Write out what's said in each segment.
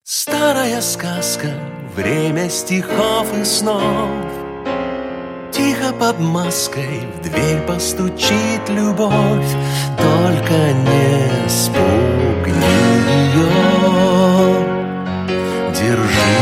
Старая сказка, время стихов и снов. Тихо под маской в дверь постучит любовь. Только не спугни ее, держи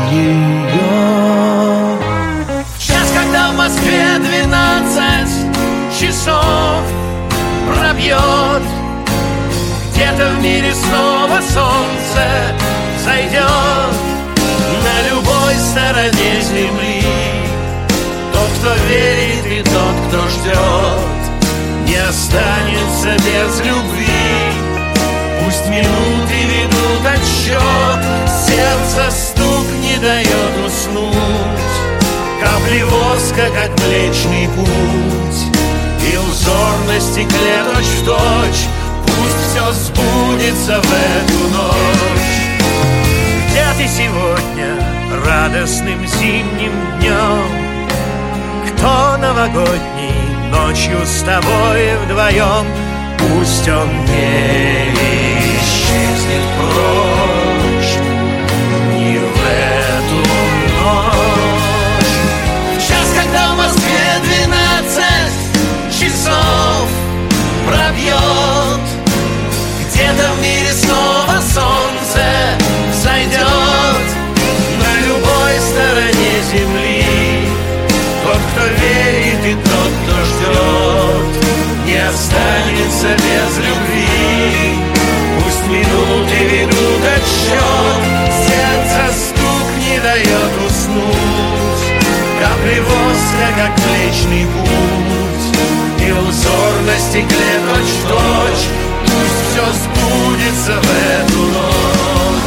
ее. В час, когда в Москве 12 часов пробьет, где-то в мире снова солнце зайдет. На любой стороне земли тот, кто верит, и тот, кто ждет, не останется без любви. Пусть минуты ведут отсчет, сердце стук не дает уснуть. Капли воска, как Млечный Путь, и узор на стекле точь-в-точь. Пусть все сбудется в эту ночь. Где ты сегодня радостным зимним днем? Кто новогодней ночью с тобой вдвоем? Пусть он не исчезнет прочь ни в эту ночь. В час, когда в Москве 12 часов пробьет, где-то в мире снова солнце зайдет. На любой стороне земли тот, кто верит, и тот, кто ждет, не останется без любви. Пусть минуты ведут отсчет, сердце стук не дает уснуть. Капли воска, как Млечный Путь, и узор на стекле точь-в-точь. Пусть все сбудется в эту ночь.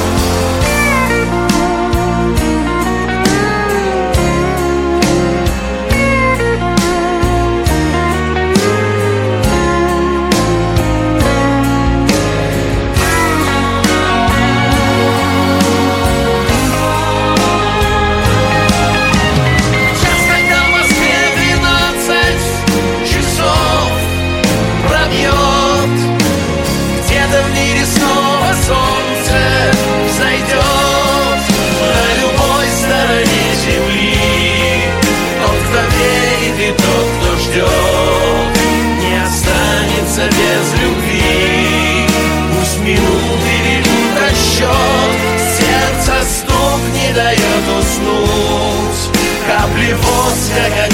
Без любви пусть минуты ведут отсчет, сердце стук не дает уснуть. Капли воска, как